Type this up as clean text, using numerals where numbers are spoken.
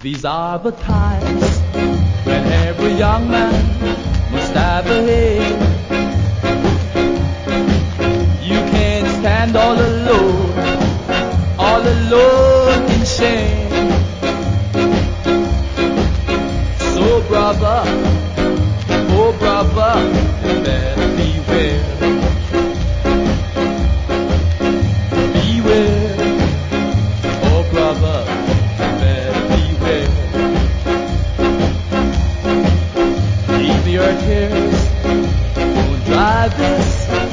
These are the times when every young man must have a head. You can't stand all alone in shame. So brother, oh brother, better beware. Beware, oh brother, better beware. Keep your tears, don't drive this